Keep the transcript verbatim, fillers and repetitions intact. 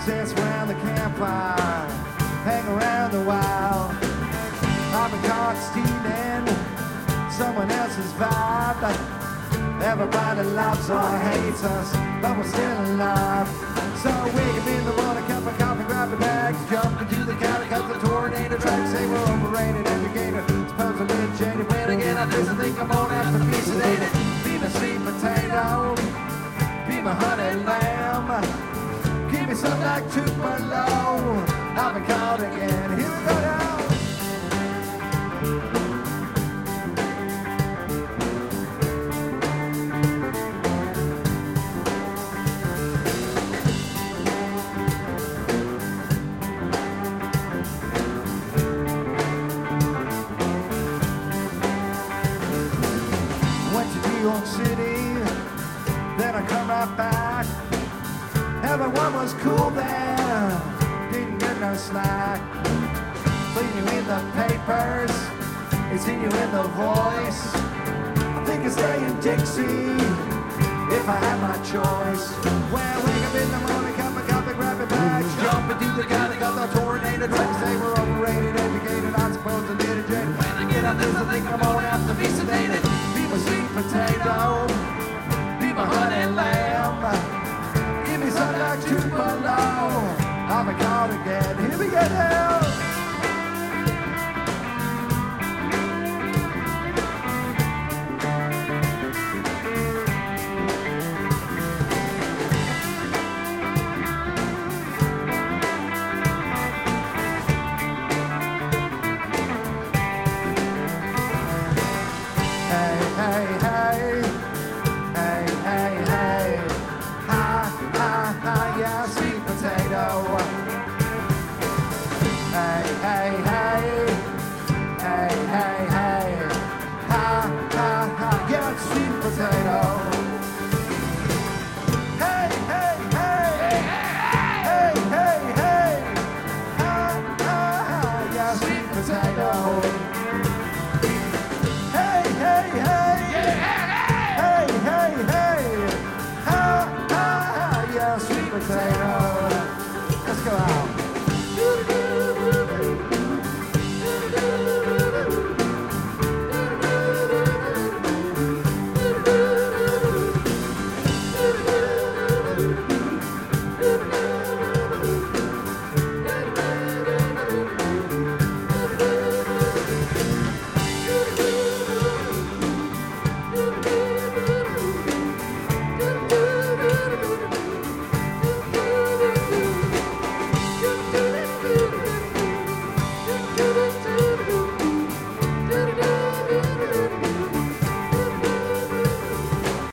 Dance around the campfire, hang around a while. I've been caught stealing someone else's vibe. Everybody loves or hates us, but we're still alive. So wake up in the morning, cup of coffee, grab a bag, jump into the counter, cut the tornado track. Say we're overrated, educated, supposedly jaded. When again I just think I'm gonna have to be sedated. Be my sweet potato, be my honey lamb. Give me some like Tupelo. I've been caught again. Here we go now. Went to New York City, then I come right back. Everyone was cool there, didn't get no slack. Seen you in the papers, it's in you in the voice. I think I'd stay in Dixie if I had my choice. Well, wake up in the morning, cup of coffee, grab a bag, jump into the guy that got the tornado track. Say we're overrated, educated, not supposed to litigate. When I get on this, I think I'm gonna have to be sedated. Be my sweet potato, be my honey lamb. Give me some like Tupelo, I've been caught again.